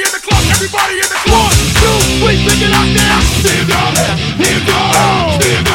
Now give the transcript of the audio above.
in the club, everybody in the club. 1, 2, 3, pick it up now. Stand up, hands up, stand up.